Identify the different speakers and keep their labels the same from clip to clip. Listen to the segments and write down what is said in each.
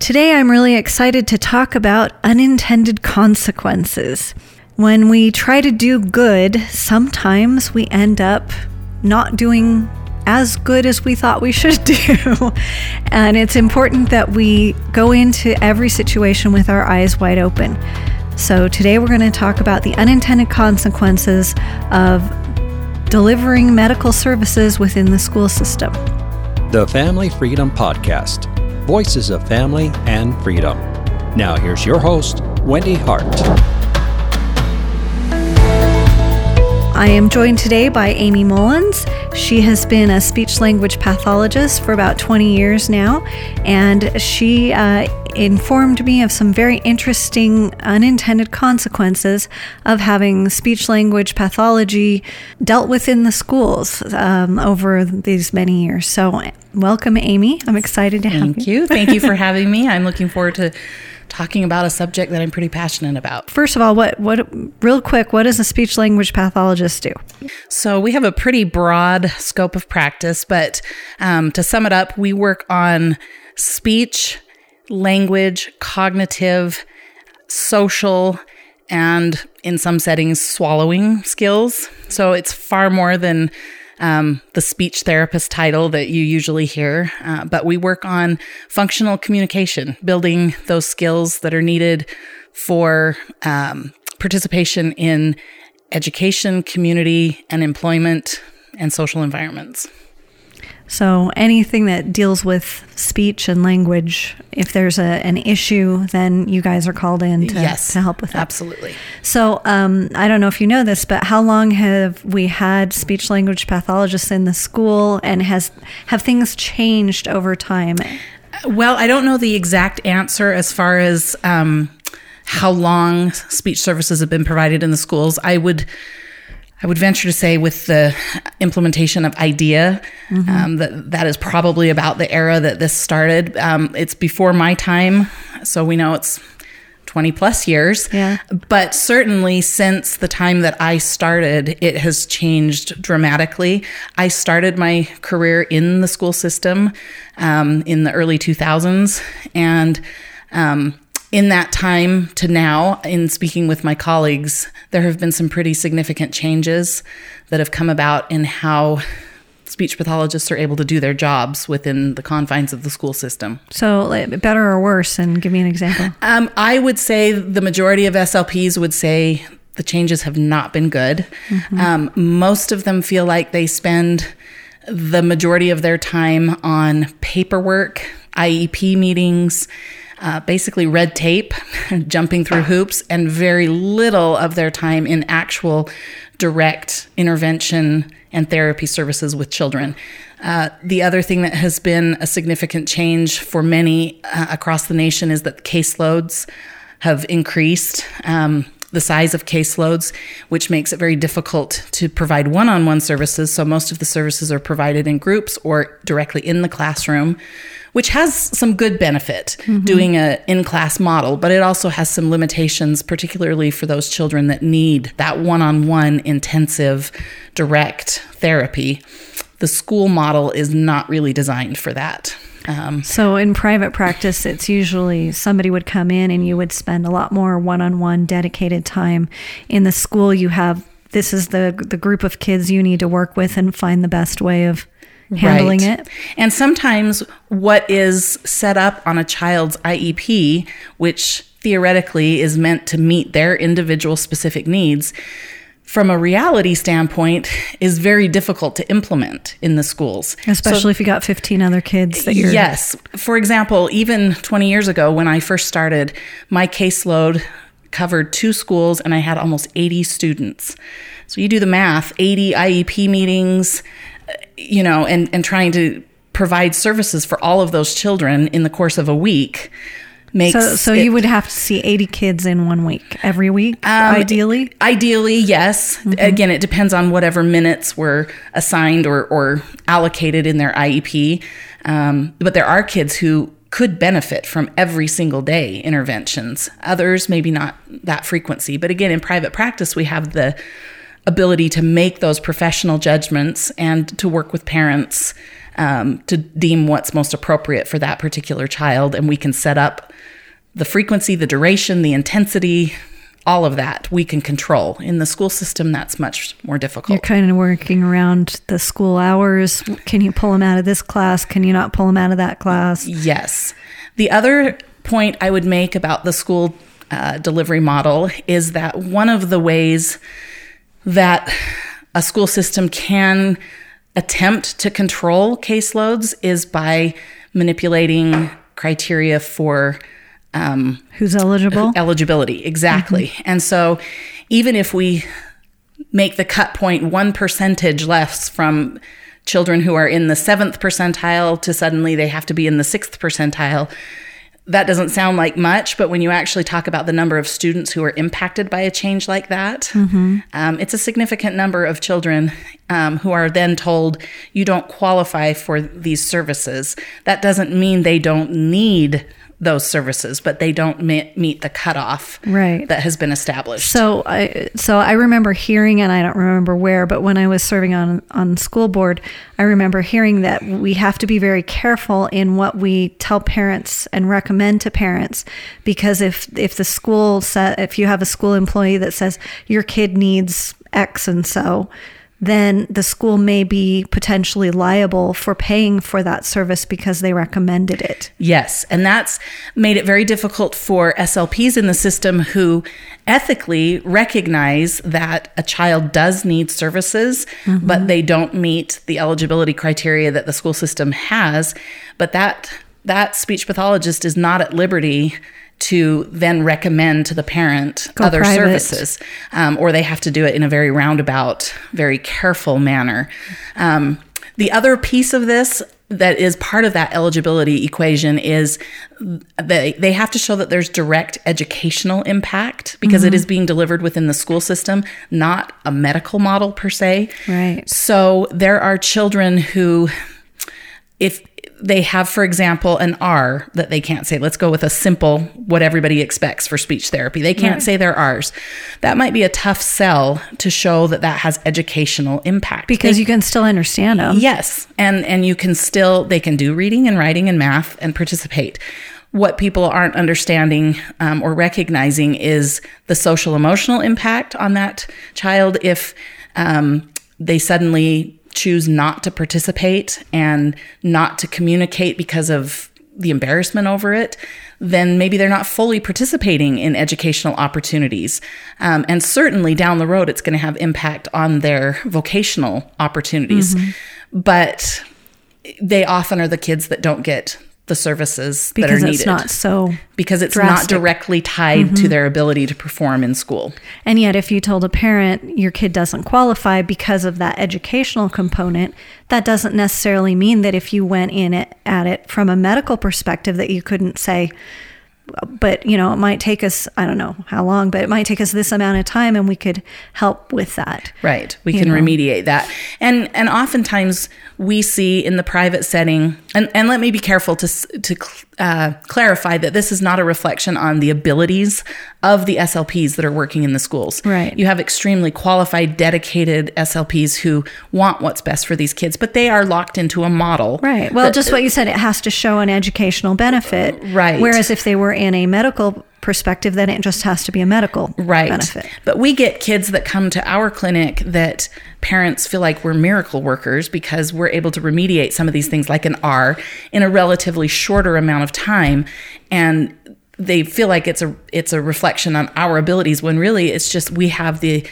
Speaker 1: Today I'm really excited to talk about unintended consequences. When we try to do good, sometimes we end up not doing as good as we thought we should do. And it's important that we go into every situation with our eyes wide open. So today we're going to talk about the unintended consequences of delivering medical services within the school system.
Speaker 2: The Family Freedom Podcast. Voices of family and freedom. Now here's your host, Wendy Hart.
Speaker 1: I am joined today by Amy Mullins. She has been a speech-language pathologist for about 20 years now, and she informed me of some very interesting unintended consequences of having speech-language pathology dealt with in the schools over these many years. So welcome, Amy. I'm excited to have you.
Speaker 3: Thank you. Thank you for having me. I'm looking forward to talking about a subject that I'm pretty passionate about.
Speaker 1: First of all, real quick, what does a speech-language pathologist do?
Speaker 3: So we have a pretty broad scope of practice, but to sum it up, we work on speech, language, cognitive, social, and in some settings, swallowing skills. So it's far more than the speech therapist title that you usually hear, but we work on functional communication, building those skills that are needed for participation in education, community, and employment and social environments.
Speaker 1: So anything that deals with speech and language, if there's an issue, then you guys are called in to help with that.
Speaker 3: Absolutely.
Speaker 1: So I don't know if you know this, but how long have we had speech language pathologists in the school, and have things changed over time?
Speaker 3: Well, I don't know the exact answer as far as how long speech services have been provided in the schools. I would venture to say with the implementation of IDEA, that is probably about the era that this started. It's before my time, so we know it's 20 plus years.
Speaker 1: Yeah. But
Speaker 3: certainly since the time that I started, it has changed dramatically. I started my career in the school system in the early 2000s, and in that time to now, in speaking with my colleagues, there have been some pretty significant changes that have come about in how speech pathologists are able to do their jobs within the confines of the school system.
Speaker 1: So better or worse? And give me an example.
Speaker 3: I would say the majority of SLPs would say the changes have not been good. Most of them feel like they spend the majority of their time on paperwork, IEP meetings, basically red tape, jumping through hoops, and very little of their time in actual direct intervention and therapy services with children. The other thing that has been a significant change for many across the nation is that caseloads have increased. The size of caseloads, which makes it very difficult to provide one-on-one services. So most of the services are provided in groups or directly in the classroom, which has some good benefit doing an in-class model, but it also has some limitations, particularly for those children that need that one-on-one intensive direct therapy. The school model is not really designed for that.
Speaker 1: So in private practice, it's usually somebody would come in and you would spend a lot more one-on-one dedicated time. In the school, you have, this is the group of kids you need to work with and find the best way of handling it.
Speaker 3: And sometimes what is set up on a child's IEP, which theoretically is meant to meet their individual specific needs, from a reality standpoint, is very difficult to implement in the schools.
Speaker 1: Especially if you got 15 other kids that you're...
Speaker 3: Yes. For example, even 20 years ago when I first started, my caseload covered 2 schools and I had almost 80 students. So you do the math, 80 IEP meetings, and trying to provide services for all of those children in the course of a week.
Speaker 1: So you would have to see 80 kids in 1 week, every week, ideally?
Speaker 3: Ideally, yes. Again, it depends on whatever minutes were assigned or allocated in their IEP. But there are kids who could benefit from every single day interventions. Others, maybe not that frequency. But again, in private practice, we have the ability to make those professional judgments and to work with parents to deem what's most appropriate for that particular child. And we can set up the frequency, the duration, the intensity, all of that we can control. In the school system, that's much more difficult.
Speaker 1: You're kind of working around the school hours. Can you pull them out of this class? Can you not pull them out of that class?
Speaker 3: Yes. The other point I would make about the school delivery model is that one of the ways that a school system can attempt to control caseloads is by manipulating criteria for
Speaker 1: who's eligible?
Speaker 3: Eligibility, exactly. Mm-hmm. And so even if we make the cut point 1% less from children who are in the 7th percentile to suddenly they have to be in the 6th percentile, that doesn't sound like much, but when you actually talk about the number of students who are impacted by a change like that, it's a significant number of children who are then told, you don't qualify for these services. That doesn't mean they don't need those services, but they don't meet the cutoff that has been established.
Speaker 1: So I remember hearing, and I don't remember where, but when I was serving on school board, I remember hearing that we have to be very careful in what we tell parents and recommend to parents, because if the school if you have a school employee that says your kid needs X and so, then the school may be potentially liable for paying for that service because they recommended it.
Speaker 3: Yes, and that's made it very difficult for SLPs in the system who ethically recognize that a child does need services, but they don't meet the eligibility criteria that the school system has. But that speech pathologist is not at liberty to then recommend to the parent other services, or they have to do it in a very roundabout, very careful manner. The other piece of this that is part of that eligibility equation is they have to show that there's direct educational impact, because it is being delivered within the school system, not a medical model per se.
Speaker 1: Right.
Speaker 3: So there are children who, if they have, for example, an R that they can't say. Let's go with a simple, what everybody expects for speech therapy. They can't say their R's. That might be a tough sell to show that that has educational impact.
Speaker 1: Because you can still understand them.
Speaker 3: Yes. And you can still, they can do reading and writing and math and participate. What people aren't understanding or recognizing is the social emotional impact on that child if they suddenly choose not to participate and not to communicate because of the embarrassment over it, then maybe they're not fully participating in educational opportunities. And certainly down the road, it's going to have impact on their vocational opportunities. But they often are the kids that don't get the services that are needed.
Speaker 1: Because it's not so
Speaker 3: Because it's
Speaker 1: drastic.
Speaker 3: not directly tied to their ability to perform in school.
Speaker 1: And yet, if you told a parent your kid doesn't qualify because of that educational component, that doesn't necessarily mean that if you went in at it from a medical perspective that you couldn't say, but, it might take us, I don't know how long, but it might take us this amount of time and we could help with that.
Speaker 3: Right. We can remediate that. And oftentimes we see in the private setting, and let me be careful to clarify that this is not a reflection on the abilities of the SLPs that are working in the schools.
Speaker 1: Right.
Speaker 3: You have extremely qualified, dedicated SLPs who want what's best for these kids, but they are locked into a model.
Speaker 1: Right. Well, just what you said, it has to show an educational benefit.
Speaker 3: Right.
Speaker 1: Whereas if they were in a medical perspective, then it just has to be a medical benefit.
Speaker 3: But we get kids that come to our clinic that parents feel like we're miracle workers because we're able to remediate some of these things like an R in a relatively shorter amount of time. And they feel like it's a reflection on our abilities when really it's just we have the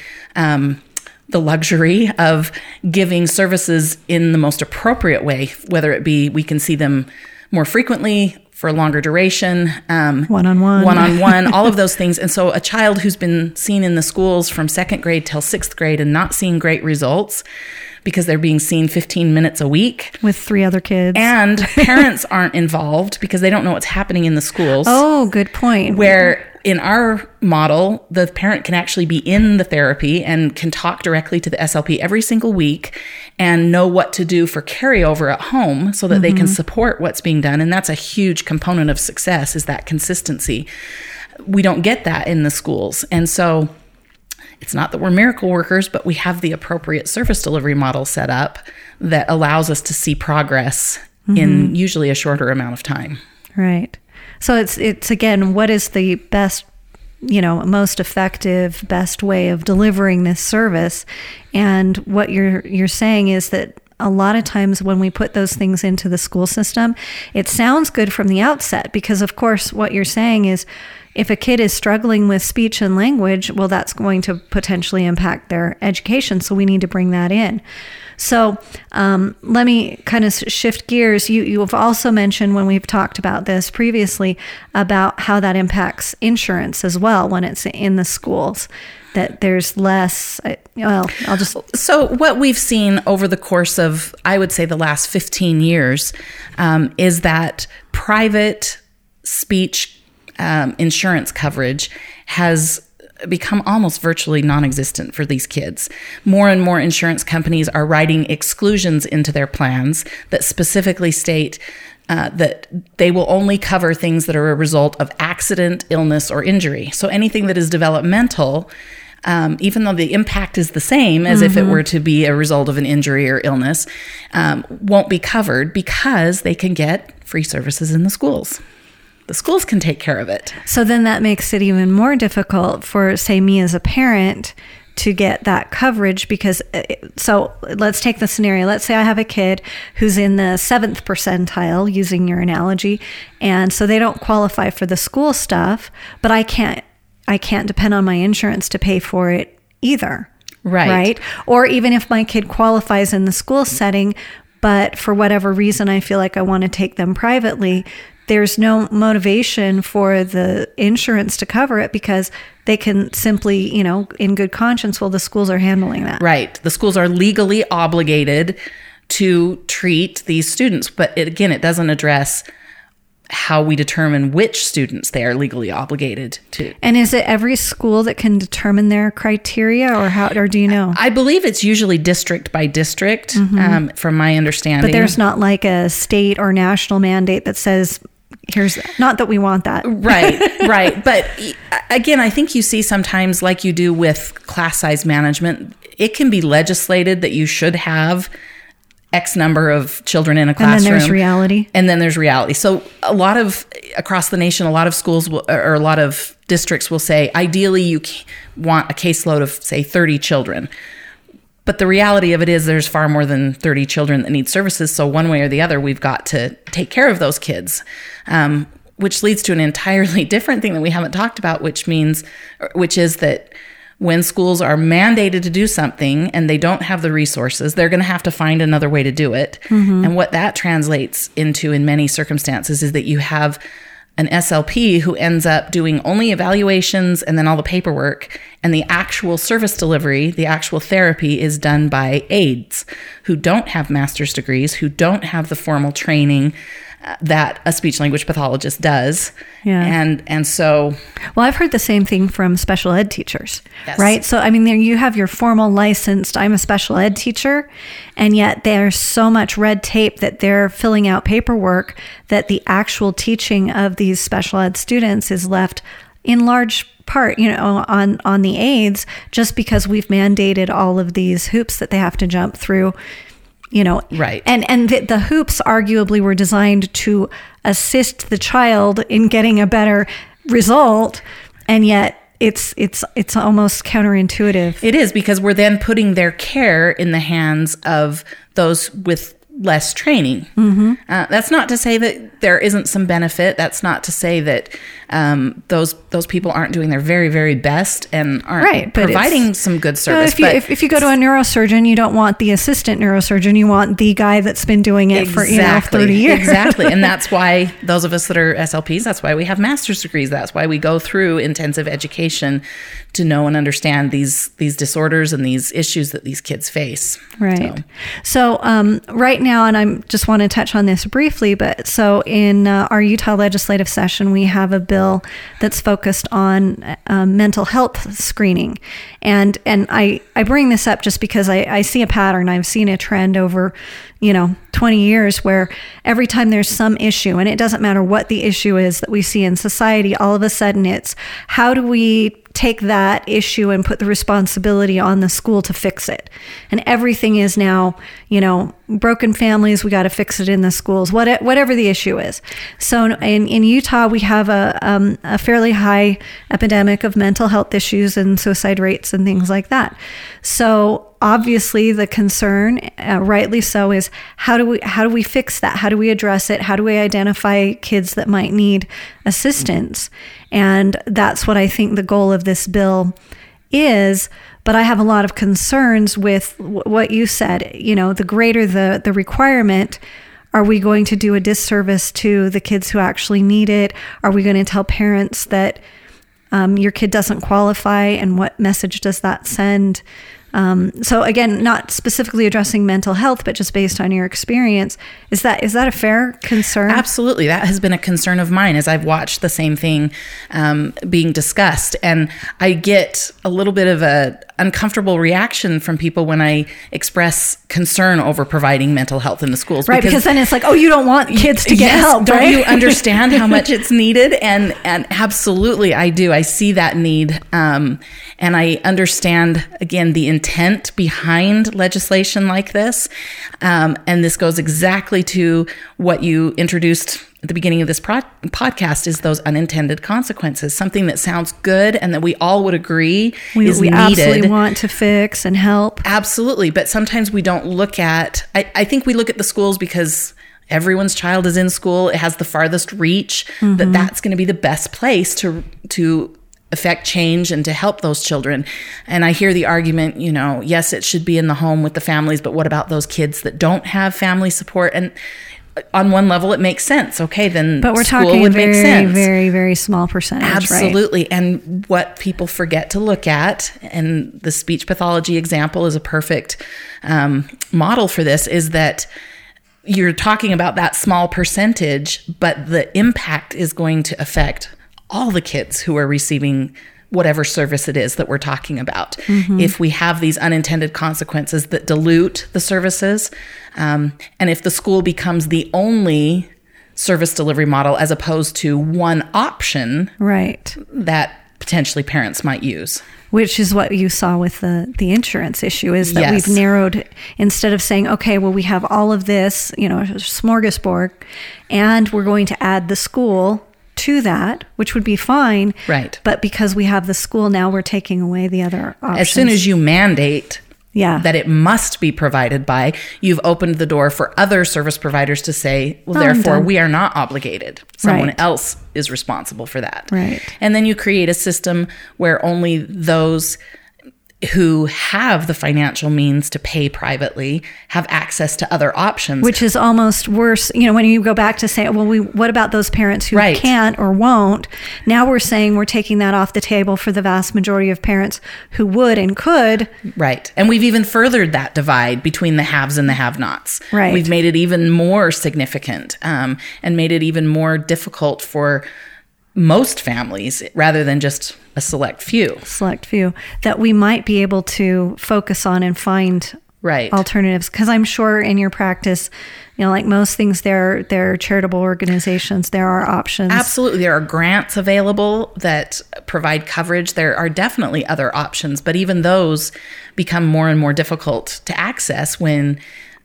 Speaker 3: luxury of giving services in the most appropriate way, whether it be we can see them more frequently, for a longer duration, one-on-one, all of those things. And so a child who's been seen in the schools from 2nd grade till 6th grade and not seeing great results because they're being seen 15 minutes a week.
Speaker 1: With 3 other kids.
Speaker 3: And parents aren't involved because they don't know what's happening in the schools.
Speaker 1: Oh, good point.
Speaker 3: Where in our model, the parent can actually be in the therapy and can talk directly to the SLP every single week and know what to do for carryover at home so that they can support what's being done. And that's a huge component of success, is that consistency. We don't get that in the schools. And so it's not that we're miracle workers, but we have the appropriate service delivery model set up that allows us to see progress in usually a shorter amount of time.
Speaker 1: Right. So it's again, what is the best, most effective, best way of delivering this service? And what you're saying is that a lot of times when we put those things into the school system, it sounds good from the outset, because of course what you're saying is if a kid is struggling with speech and language, well, that's going to potentially impact their education. So we need to bring that in. So let me kind of shift gears. You have also mentioned, when we've talked about this previously, about how that impacts insurance as well when it's in the schools, that there's less,
Speaker 3: So what we've seen over the course of, I would say, the last 15 years is that private speech insurance coverage has become almost virtually non-existent for these kids. More and more insurance companies are writing exclusions into their plans that specifically state that they will only cover things that are a result of accident, illness, or injury. So anything that is developmental, even though the impact is the same as if it were to be a result of an injury or illness, won't be covered because they can get free services in the schools. The schools can take care of it.
Speaker 1: So then that makes it even more difficult for, say, me as a parent to get that coverage, because, so let's take the scenario. Let's say I have a kid who's in the 7th percentile, using your analogy, and so they don't qualify for the school stuff, but I can't depend on my insurance to pay for it either. Right? Or even if my kid qualifies in the school setting, but for whatever reason I feel like I want to take them privately, there's no motivation for the insurance to cover it, because they can simply, in good conscience, well, the schools are handling that.
Speaker 3: Right. The schools are legally obligated to treat these students. But it doesn't address how we determine which students they are legally obligated to.
Speaker 1: And is it every school that can determine their criteria, or do you know?
Speaker 3: I believe it's usually district by district, from my understanding.
Speaker 1: But there's not like a state or national mandate that says, not that we want that.
Speaker 3: Right. But again, I think you see sometimes, like you do with class size management, it can be legislated that you should have X number of children in a classroom.
Speaker 1: And then there's reality. So across the nation, a lot of schools or a lot of districts will say, ideally you want a caseload of, say, 30 children. But the reality of it is there's far more than 30 children that need services. So one way or the other, we've got to take care of those kids, which leads to an entirely different thing that we haven't talked about, which is that when schools are mandated to do something and they don't have the resources, they're going to have to find another way to do it. And what that translates into in many circumstances is that you have an SLP who ends up doing only evaluations and then all the paperwork, and the actual service delivery, the actual therapy, is done by aides who don't have master's degrees, who don't have the formal training that a speech language pathologist does. Yeah.
Speaker 3: And so...
Speaker 1: Well, I've heard the same thing from special ed teachers,
Speaker 3: yes.
Speaker 1: Right? So, I mean, there you have your formal licensed, I'm a special ed teacher, and yet there's so much red tape that they're filling out paperwork that the actual teaching of these special ed students is left in large part, on the aides, just because we've mandated all of these hoops that they have to jump through.
Speaker 3: Right.
Speaker 1: And the hoops arguably were designed to assist the child in getting a better result, and yet it's almost counterintuitive.
Speaker 3: It is, because we're then putting their care in the hands of those with less training. That's not to say that there isn't some benefit. That's not to say that those people aren't doing their very, very best and aren't providing some good service.
Speaker 1: If you go to a neurosurgeon, you don't want the assistant neurosurgeon. You want the guy that's been doing it for 30 years.
Speaker 3: Exactly. And that's why those of us that are SLPs, that's why we have master's degrees. That's why we go through intensive education to know and understand these disorders and these issues that these kids face.
Speaker 1: Right. So right now, and I just want to touch on this briefly, but so in our Utah legislative session, we have a bill that's focused on mental health screening. And I bring this up just because I see a pattern. I've seen a trend over 20 years where every time there's some issue, and it doesn't matter what the issue is that we see in society, all of a sudden it's, how do we take that issue and put the responsibility on the school to fix it? And everything is now, broken families, we got to fix it in the schools, whatever the issue is. So in Utah, we have a fairly high epidemic of mental health issues and suicide rates and things like that. So obviously the concern, rightly so, is how do we fix that? How do we address it? How do we identify kids that might need assistance? And that's what I think the goal of this bill is. But I have a lot of concerns with what you said. The greater the requirement, are we going to do a disservice to the kids who actually need it? Are we going to tell parents that your kid doesn't qualify, and what message does that send? So again, not specifically addressing mental health, but just based on your experience, is that a fair concern?
Speaker 3: Absolutely. That has been a concern of mine as I've watched the same thing being discussed. And I get a little bit of a uncomfortable reaction from people when I express concern over providing mental health in the schools.
Speaker 1: Right, because then it's like, oh, you don't want kids to get help,
Speaker 3: don't
Speaker 1: right?
Speaker 3: you understand how much it's needed? And absolutely, I do. I see that need. And I understand, again, the intent behind legislation like this. And this goes exactly to what you introduced at the beginning of this podcast, is those unintended consequences, something that sounds good and that we all would agree is
Speaker 1: we
Speaker 3: needed.
Speaker 1: Absolutely want to fix and help.
Speaker 3: Absolutely. But sometimes we don't look at, I think we look at the schools because everyone's child is in school. It has the farthest reach, that's going to be the best place to affect change and to help those children. And I hear the argument, yes, it should be in the home with the families, but what about those kids that don't have family support? And on one level, it makes sense. Okay, then
Speaker 1: but we're
Speaker 3: school
Speaker 1: talking
Speaker 3: would
Speaker 1: a
Speaker 3: make
Speaker 1: very,
Speaker 3: sense.
Speaker 1: very, very small percentage.
Speaker 3: Absolutely.
Speaker 1: Right?
Speaker 3: And what people forget to look at, and the speech pathology example is a perfect model for this, is that you're talking about that small percentage, but the impact is going to affect all the kids who are receiving whatever service it is that we're talking about. If we have these unintended consequences that dilute the services, and if the school becomes the only service delivery model as opposed to one option,
Speaker 1: right,
Speaker 3: that potentially parents might use.
Speaker 1: Which is what you saw with the insurance issue, is that
Speaker 3: Yes.
Speaker 1: we've narrowed, instead of saying, okay, well, we have all of this, a smorgasbord, and we're going to add the school to that, which would be fine.
Speaker 3: Right.
Speaker 1: But because we have the school now, we're taking away the other options.
Speaker 3: As soon as you mandate that it must be provided by, you've opened the door for other service providers to say, well, therefore, we are not obligated. Someone
Speaker 1: Right.
Speaker 3: else is responsible for that.
Speaker 1: Right.
Speaker 3: And then you create a system where only those who have the financial means to pay privately have access to other options.
Speaker 1: Which is almost worse, when you go back to say, well, what about those parents who
Speaker 3: Right.
Speaker 1: can't or won't? Now we're saying we're taking that off the table for the vast majority of parents who would and could.
Speaker 3: Right. And we've even furthered that divide between the haves and the have-nots.
Speaker 1: Right.
Speaker 3: We've made it even more significant, and made it even more difficult for most families rather than just a select few.
Speaker 1: That we might be able to focus on and find
Speaker 3: Right.
Speaker 1: alternatives. Because I'm sure in your practice, like most things, there are charitable organizations, there are options.
Speaker 3: Absolutely. There are grants available that provide coverage. There are definitely other options, but even those become more and more difficult to access when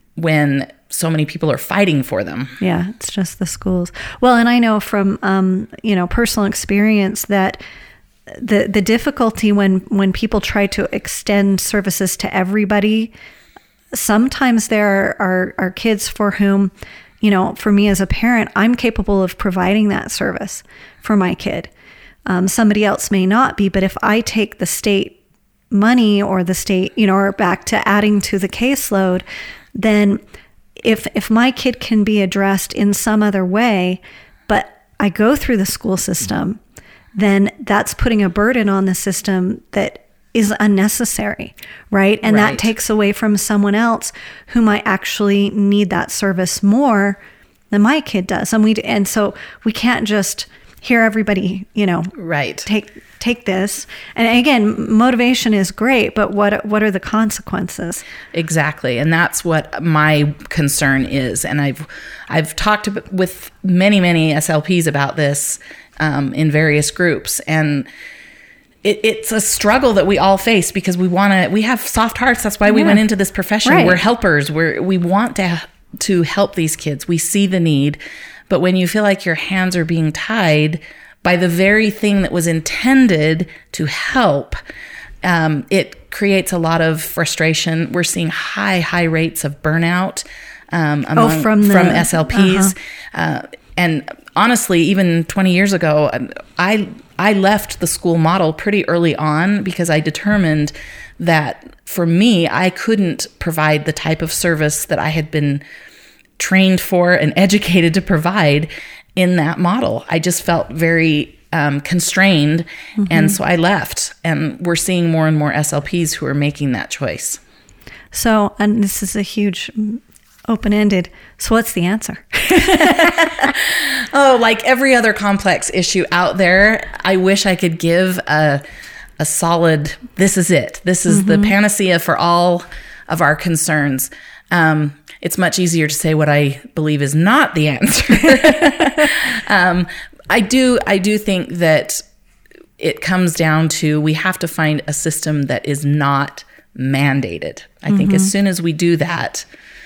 Speaker 3: so many people are fighting for them.
Speaker 1: Yeah, it's just the schools. Well, and I know from personal experience that the difficulty when people try to extend services to everybody, sometimes there are kids for whom, for me as a parent, I'm capable of providing that service for my kid. Somebody else may not be, but if I take the state money or the state, or back to adding to the caseload, then if my kid can be addressed in some other way, but I go through the school system, then that's putting a burden on the system that is unnecessary, right? And
Speaker 3: Right.
Speaker 1: that takes away from someone else who might actually need that service more than my kid does. And so we can't just hear everybody,
Speaker 3: Right.
Speaker 1: take this. And again, motivation is great, but what are the consequences?
Speaker 3: Exactly. And that's what my concern is. And I've talked with many SLPs about this in various groups. And it's a struggle that we all face because we have soft hearts. That's why we went into this profession. Right. We're helpers. We want to help these kids. We see the need. But when you feel like your hands are being tied by the very thing that was intended to help, it creates a lot of frustration. We're seeing high rates of burnout from SLPs. And honestly, even 20 years ago, I left the school model pretty early on because I determined that for me, I couldn't provide the type of service that I had been trained for and educated to provide in that model. I just felt very constrained. And so I left. And we're seeing more and more SLPs who are making that choice.
Speaker 1: So, and this is a huge open-ended. So what's the answer?
Speaker 3: Oh, like every other complex issue out there, I wish I could give a solid, this is it. This is the panacea for all of our concerns. It's much easier to say what I believe is not the answer. I do think that it comes down to we have to find a system that is not mandated. I think as soon as we do that,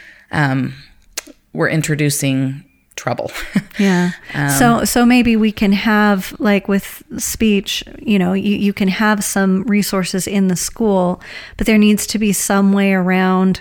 Speaker 3: we're introducing trouble.
Speaker 1: Yeah. So maybe we can have, like with speech, you can have some resources in the school, but there needs to be some way around,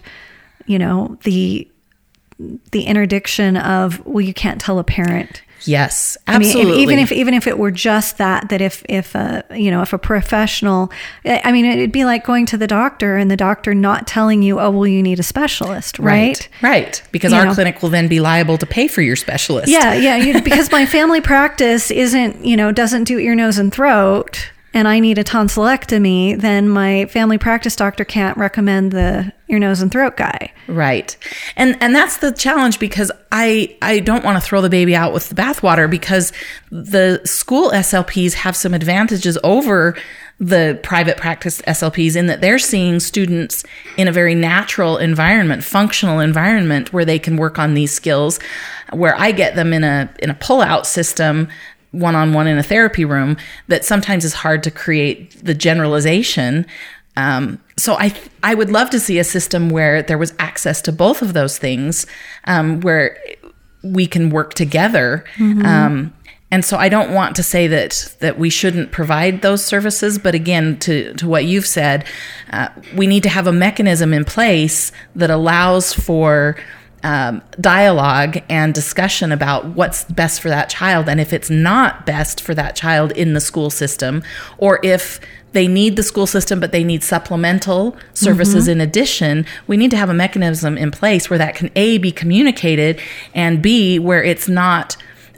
Speaker 1: the interdiction of, well, you can't tell a parent.
Speaker 3: Yes, absolutely.
Speaker 1: I mean, even if it were just that if a professional, I mean, it'd be like going to the doctor and the doctor not telling you, oh, well, you need a specialist, right?
Speaker 3: Right. Because our clinic will then be liable to pay for your specialist.
Speaker 1: Yeah. Because my family practice doesn't do ear, nose, and throat, and I need a tonsillectomy, then my family practice doctor can't recommend the ear, nose, and throat guy.
Speaker 3: Right. And that's the challenge, because I don't want to throw the baby out with the bathwater, because the school SLPs have some advantages over the private practice SLPs in that they're seeing students in a very natural environment, functional environment, where they can work on these skills, where I get them in a pull-out system, one-on-one in a therapy room, that sometimes is hard to create the generalization. So I would love to see a system where there was access to both of those things, where we can work together. And so I don't want to say that we shouldn't provide those services, but again, to what you've said, we need to have a mechanism in place that allows for dialogue and discussion about what's best for that child. And if it's not best for that child in the school system, or if they need the school system, but they need supplemental services in addition, we need to have a mechanism in place where that can A, be communicated, and B, where it's not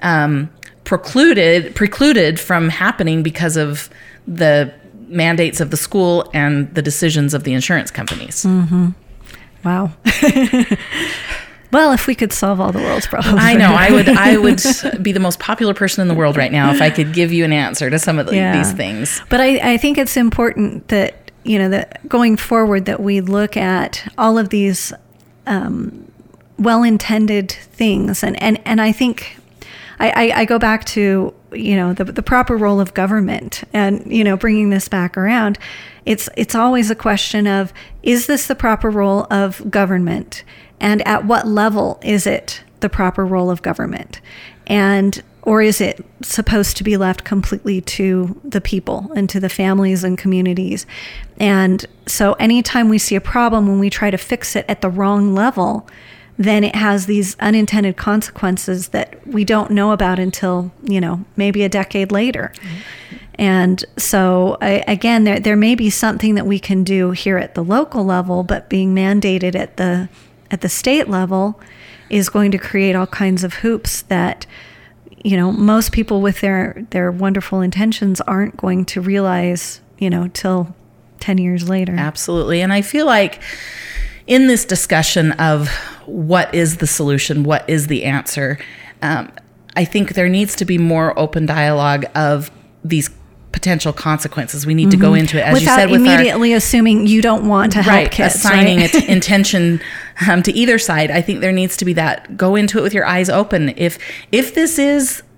Speaker 3: precluded from happening because of the mandates of the school and the decisions of the insurance companies.
Speaker 1: Wow. Well, if we could solve all the world's problems.
Speaker 3: I know. I would be the most popular person in the world right now if I could give you an answer to some of these things.
Speaker 1: But I think it's important that, that going forward, that we look at all of these well-intended things. And I think I go back to, the proper role of government, and, bringing this back around. It's always a question of, is this the proper role of government? And at what level is it the proper role of government? Or is it supposed to be left completely to the people and to the families and communities? And so anytime we see a problem, when we try to fix it at the wrong level, then it has these unintended consequences that we don't know about until, maybe a decade later. And so, again, there may be something that we can do here at the local level, but being mandated at the state level is going to create all kinds of hoops that, most people with their wonderful intentions aren't going to realize, till 10 years later.
Speaker 3: Absolutely. And I feel like in this discussion of what is the solution, what is the answer, I think there needs to be more open dialogue of these potential consequences. We need to go into it, as
Speaker 1: without
Speaker 3: you said,
Speaker 1: immediately assuming you don't want to help kids,
Speaker 3: assigning intention to either side. I think there needs to be that. Go into it with your eyes open. If this is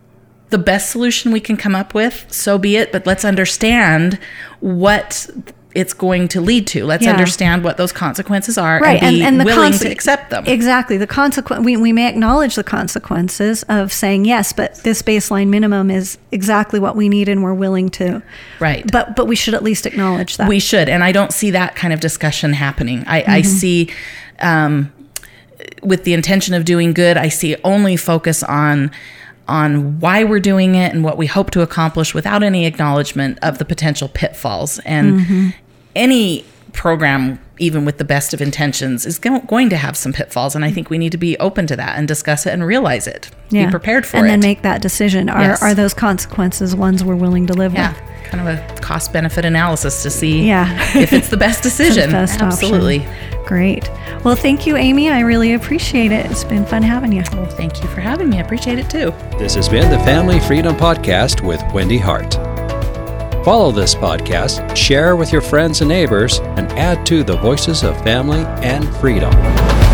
Speaker 3: the best solution we can come up with, so be it. But let's understand what it's going to lead to. Let's understand what those consequences are,
Speaker 1: right,
Speaker 3: and be willing to accept them.
Speaker 1: Exactly. The consequence, we may acknowledge the consequences of saying, yes, but this baseline minimum is exactly what we need and we're willing to.
Speaker 3: Right.
Speaker 1: But we should at least acknowledge that.
Speaker 3: We should. And I don't see that kind of discussion happening. I see, with the intention of doing good, I see only focus on why we're doing it and what we hope to accomplish without any acknowledgement of the potential pitfalls. And any program, even with the best of intentions, is going to have some pitfalls. And I think we need to be open to that and discuss it and realize it. Be prepared for it.
Speaker 1: And then make that decision. Are those consequences ones we're willing to live with?
Speaker 3: Kind of a cost-benefit analysis to see
Speaker 1: if
Speaker 3: it's the best decision.
Speaker 1: The best
Speaker 3: Absolutely.
Speaker 1: Option. Great. Well, thank you, Amy. I really appreciate it. It's been fun having you.
Speaker 3: Well, thank you for having me. I appreciate it too.
Speaker 2: This has been the Family Freedom Podcast with Wendy Hart. Follow this podcast, share with your friends and neighbors, and add to the voices of family and freedom.